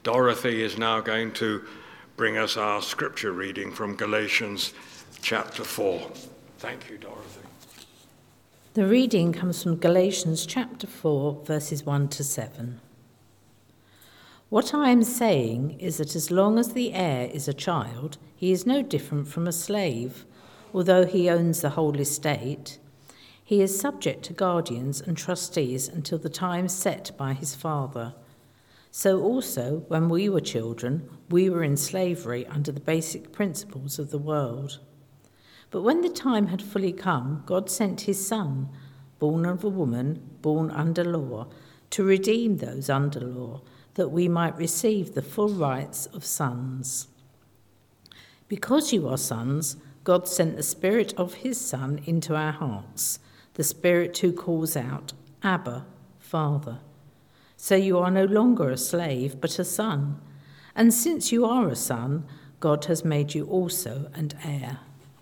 Dorothy is now going to bring us our scripture reading from Galatians chapter 4. Thank you, Dorothy. The reading comes from Galatians chapter 4, verses 1 to 7. What I am saying is that as long as the heir is a child, he is no different from a slave, although he owns the whole estate. He is subject to guardians and trustees until the time set by his father. So also, when we were children, we were in slavery under the basic principles of the world. But when the time had fully come, God sent his Son, born of a woman, born under law, to redeem those under law, that we might receive the full rights of sons. Because you are sons, God sent the Spirit of his Son into our hearts, the Spirit who calls out, Abba, Father. So you are no longer a slave, but a son. And since you are a son, God has made you also an heir.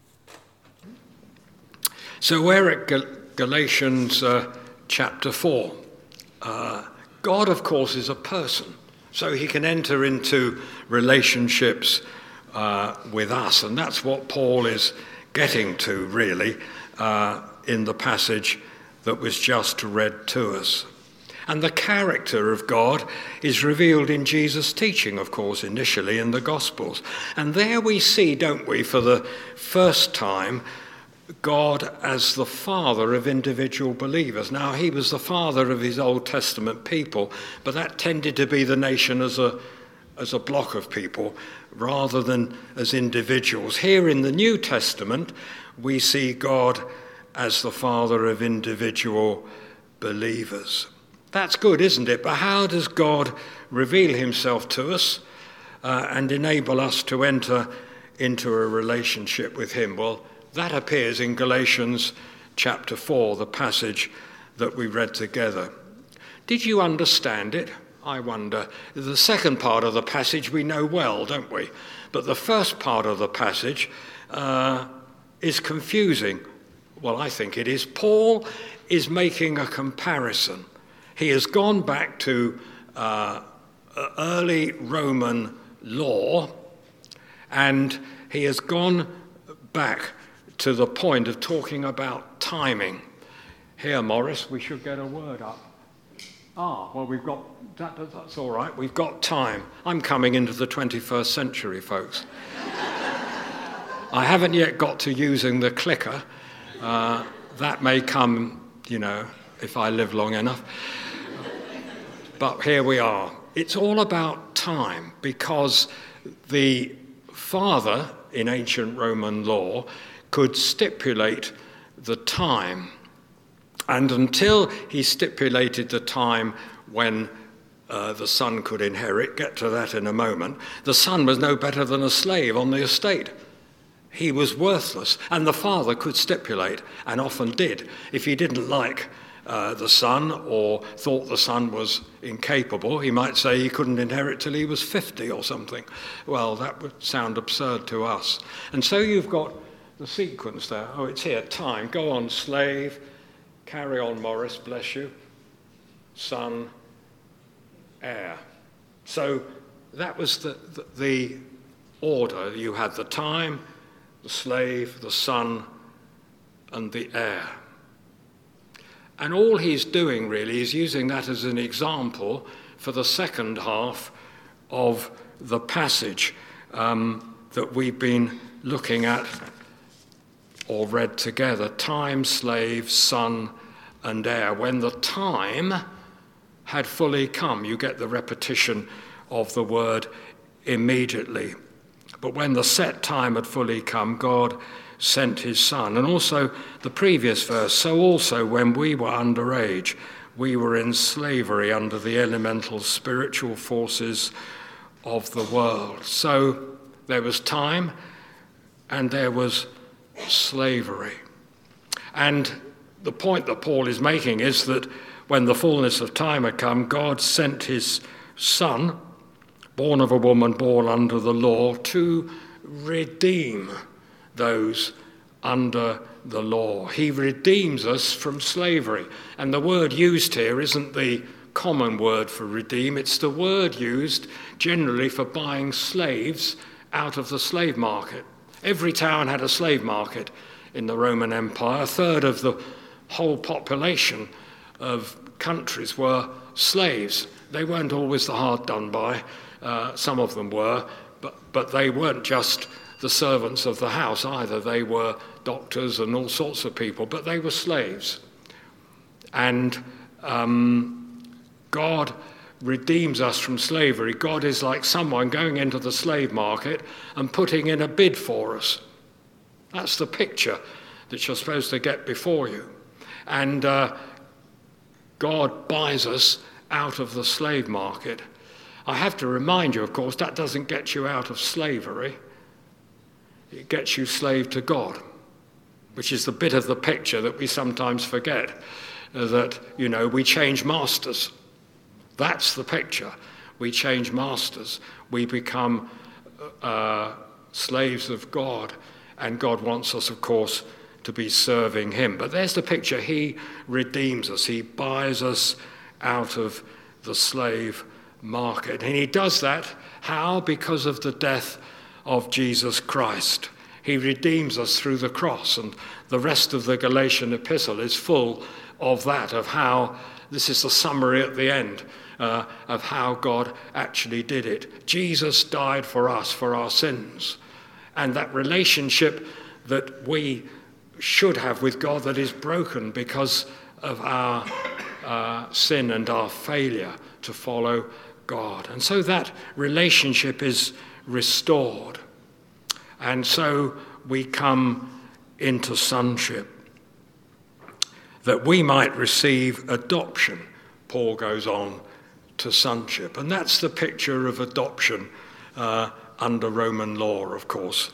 So we're at Galatians chapter 4. God, of course, is a person, so he can enter into relationships with us. And that's what Paul is getting to, really, in the passage that was just read to us. And the character of God is revealed in Jesus' teaching, of course, initially in the Gospels. And there we see, don't we, for the first time, God as the father of individual believers. Now, he was the father of his Old Testament people, but that tended to be the nation as a block of people rather than as individuals. Here in the New Testament, we see God as the father of individual believers. That's good, isn't it? But how does God reveal himself to us and enable us to enter into a relationship with him? Well, that appears in Galatians chapter 4, the passage that we read together. Did you understand it? I wonder. The second part of the passage we know well, don't we? But the first part of the passage is confusing. Well, I think it is. Paul is making a comparison. He has gone back to early Roman law, and he has gone back to the point of talking about timing. Here, Morris, we should get a word up. Well, we've got, that's all right, we've got time. I'm coming into the 21st century, folks. I haven't yet got to using the clicker. That may come, if I live long enough. But here we are. It's all about time, because the father in ancient Roman law could stipulate the time. And until he stipulated the time when the son could inherit, get to that in a moment, the son was no better than a slave on the estate. He was worthless. And the father could stipulate, and often did, if he didn't like the son or thought the son was incapable, he might say he couldn't inherit till he was 50 or something. Well, that would sound absurd to us. And so you've got the sequence there. Oh, it's here. Time. Go on, slave. Carry on, Morris. Bless you. Son. Heir. So that was the order. You had the time, the slave, the son, and the heir. And all he's doing really is using that as an example for the second half of the passage that we've been looking at or read together. Time, slave, son, and heir. When the time had fully come, you get the repetition of the word immediately. But when the set time had fully come, God sent his son. And also the previous verse, so also when we were underage, we were in slavery under the elemental spiritual forces of the world. So there was time and there was slavery. And the point that Paul is making is that when the fullness of time had come, God sent his son, born of a woman, born under the law, to redeem those under the law. He redeems us from slavery. And the word used here isn't the common word for redeem. It's the word used generally for buying slaves out of the slave market. Every town had a slave market in the Roman Empire. A third of the whole population of countries were slaves. They weren't always the hard done by. Some of them were, but they weren't just the servants of the house either. They were doctors and all sorts of people, but they were slaves. And God redeems us from slavery. God is like someone going into the slave market and putting in a bid for us. That's the picture that you're supposed to get before you. And God buys us out of the slave market. I have to remind you, of course, that doesn't get you out of slavery. It gets you slave to God, which is the bit of the picture that we sometimes forget, that, we change masters. That's the picture. We change masters. We become slaves of God, and God wants us, of course, to be serving him. But there's the picture. He redeems us. He buys us out of the slave market. And he does that, how? Because of the death of Jesus Christ. He redeems us through the cross, and the rest of the Galatian epistle is full of that, of how, this is the summary at the end, of how God actually did it. Jesus died for us, for our sins. And that relationship that we should have with God that is broken because of our sin and our failure to follow God. And so that relationship is restored. And so we come into sonship, that we might receive adoption. Paul goes on to sonship. And that's the picture of adoption under Roman law, of course.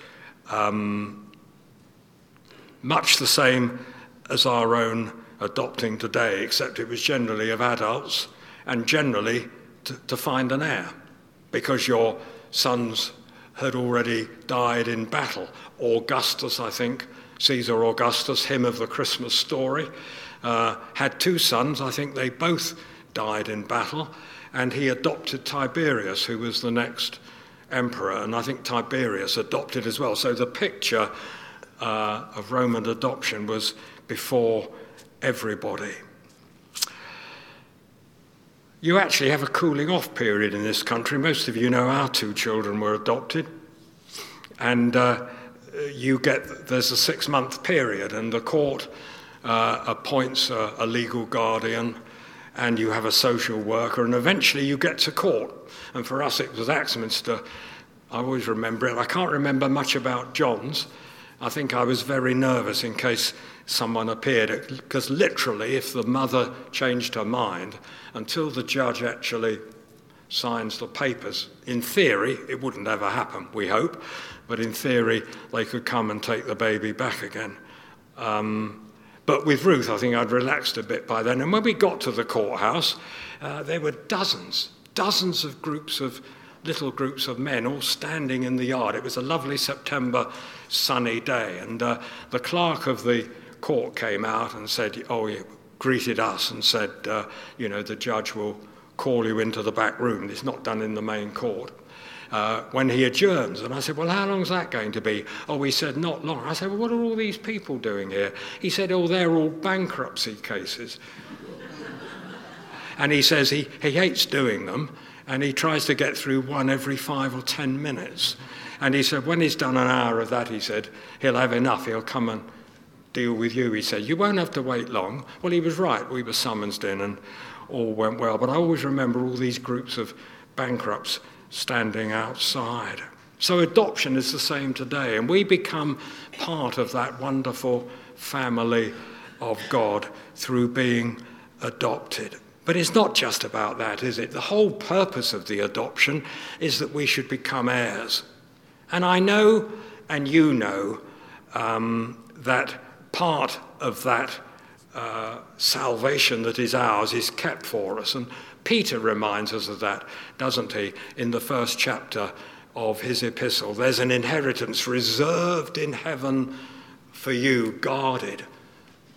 Much the same as our own adopting today, except it was generally of adults and generally to find an heir, because your sons had already died in battle. Augustus, I think, Caesar Augustus, him of the Christmas story, had two sons. I think they both died in battle, and he adopted Tiberius, who was the next emperor, and I think Tiberius adopted as well. So the picture of Roman adoption was before everybody. You actually have a cooling off period in this country. Most of you know our two children were adopted, and there's a 6-month period, and the court appoints a legal guardian, and you have a social worker, and eventually you get to court. And for us it was Axminster. I always remember it. I can't remember much about John's. I think I was very nervous in case someone appeared, because literally if the mother changed her mind, until the judge actually signs the papers, in theory it wouldn't ever happen, we hope, but in theory they could come and take the baby back again. But with Ruth, I think I'd relaxed a bit by then. And when we got to the courthouse, there were dozens of little groups of men all standing in the yard. It was a lovely September sunny day, and the clerk of the court came out and said, he greeted us and said, the judge will call you into the back room. It's not done in the main court. When he adjourns. And I said, well, how long is that going to be? He said, not long. I said, well, what are all these people doing here? He said, they're all bankruptcy cases. And he says he hates doing them, and he tries to get through one every 5 or 10 minutes. And he said, when he's done an hour of that, he said, he'll have enough. He'll come and deal with you. He said, you won't have to wait long. Well, he was right. We were summoned in and all went well. But I always remember all these groups of bankrupts standing outside. So adoption is the same today, and we become part of that wonderful family of God through being adopted. But it's not just about that, is it? The whole purpose of the adoption is that we should become heirs. And I know, and you know, that part of that salvation that is ours is kept for us. And Peter reminds us of that, doesn't he, in the first chapter of his epistle. There's an inheritance reserved in heaven for you, guarded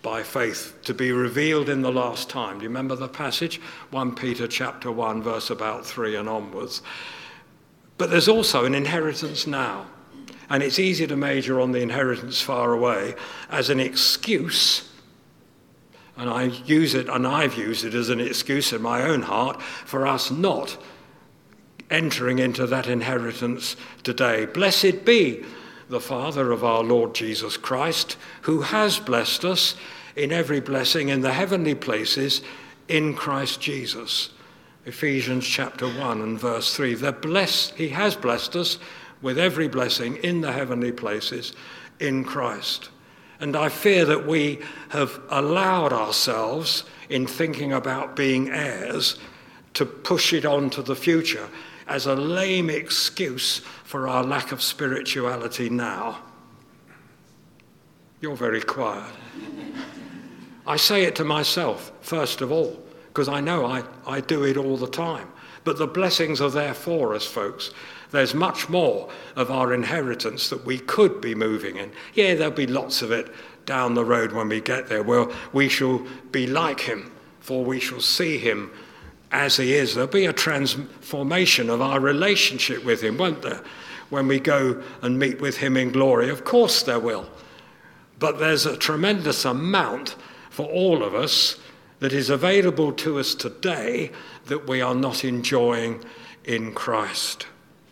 by faith to be revealed in the last time. Do you remember the passage? 1 Peter chapter 1, verse about 3 and onwards. But there's also an inheritance now. And it's easy to major on the inheritance far away as an excuse, and I've used it as an excuse in my own heart for us not entering into that inheritance today. Blessed be the Father of our Lord Jesus Christ, who has blessed us in every blessing in the heavenly places in Christ Jesus. Ephesians chapter 1 and verse 3. He has blessed us with every blessing in the heavenly places in Christ. And I fear that we have allowed ourselves, in thinking about being heirs, to push it on to the future as a lame excuse for our lack of spirituality now. You're very quiet. I say it to myself, first of all, because I know I do it all the time. But the blessings are there for us, folks. There's much more of our inheritance that we could be moving in. Yeah, there'll be lots of it down the road when we get there. Well, we shall be like him, for we shall see him as he is. There'll be a transformation of our relationship with him, won't there? When we go and meet with him in glory. Of course there will. But there's a tremendous amount for all of us that is available to us today that we are not enjoying in Christ.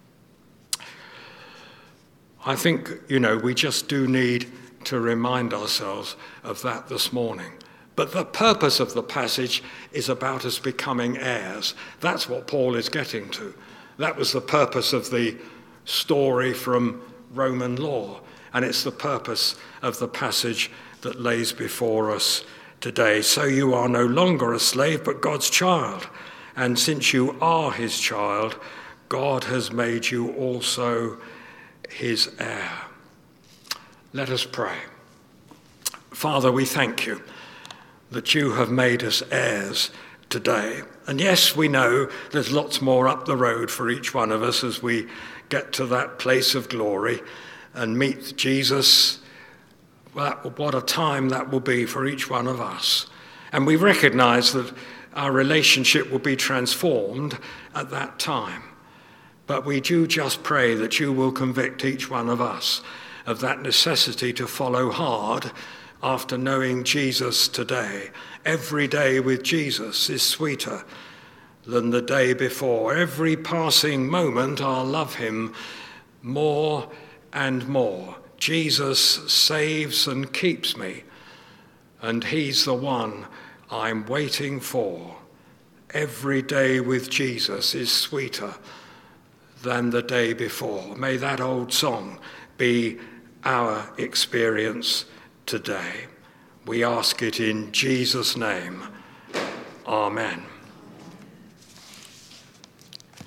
I think, we just do need to remind ourselves of that this morning. But the purpose of the passage is about us becoming heirs. That's what Paul is getting to. That was the purpose of the story from Roman law. And it's the purpose of the passage that lays before us today. So you are no longer a slave, but God's child. And since you are his child, God has made you also his heir. Let us pray. Father, we thank you that you have made us heirs today. And yes, we know there's lots more up the road for each one of us as we get to that place of glory and meet Jesus. What a time that will be for each one of us. And we recognize that our relationship will be transformed at that time. But we do just pray that you will convict each one of us of that necessity to follow hard after knowing Jesus today. Every day with Jesus is sweeter than the day before. Every passing moment I'll love him more and more. Jesus saves and keeps me, and he's the one I'm waiting for. Every day with Jesus is sweeter than the day before. May that old song be our experience today. We ask it in Jesus' name. Amen.